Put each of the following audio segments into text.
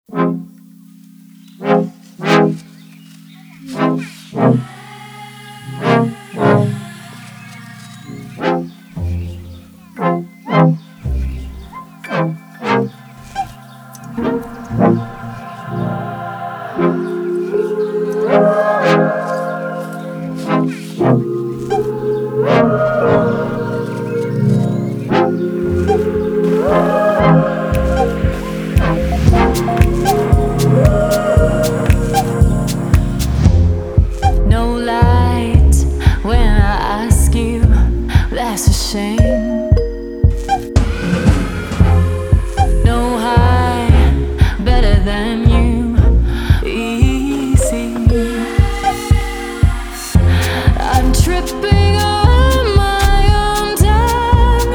No light when I ask you, that's a shame. No high, better than you, easy. I'm tripping on my own time.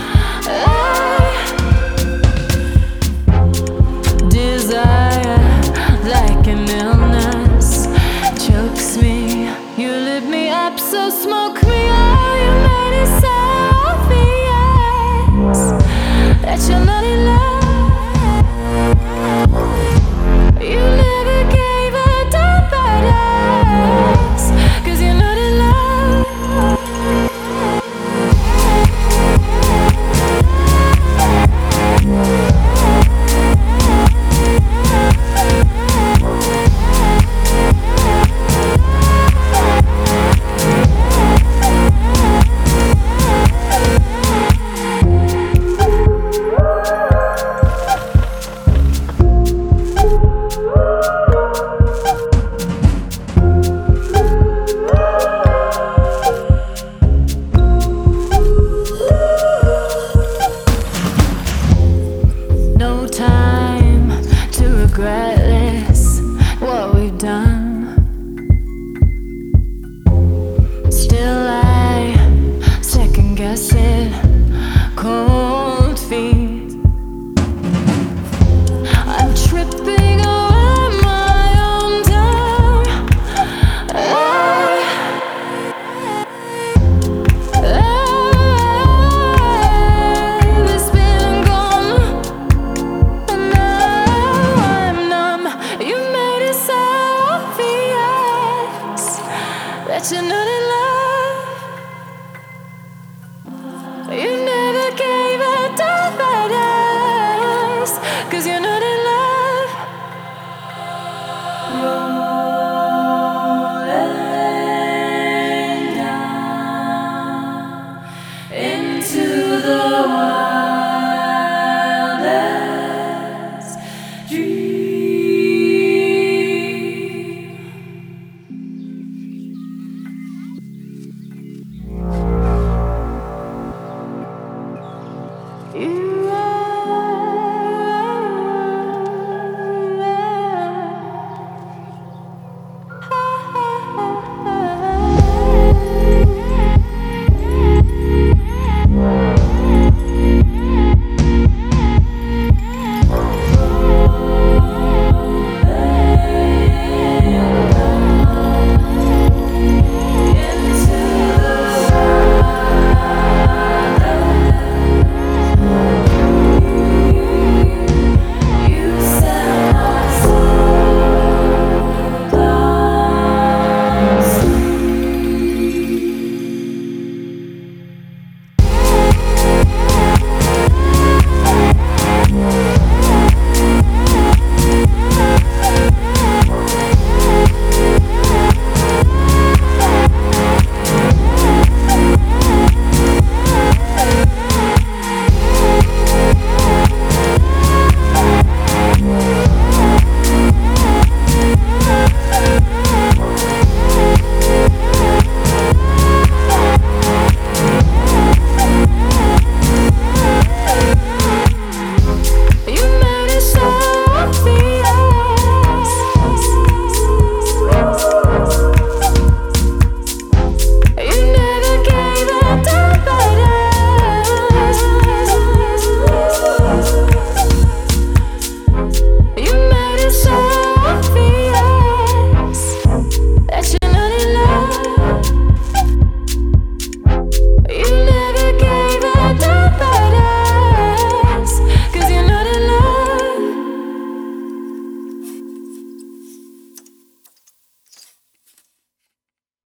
Desire, like an illness, chokes me. You lit me up, so smoke me out. You made it so obvious that you're not in love. You never gave a damn about us, 'cause you're not in love. No time to regret.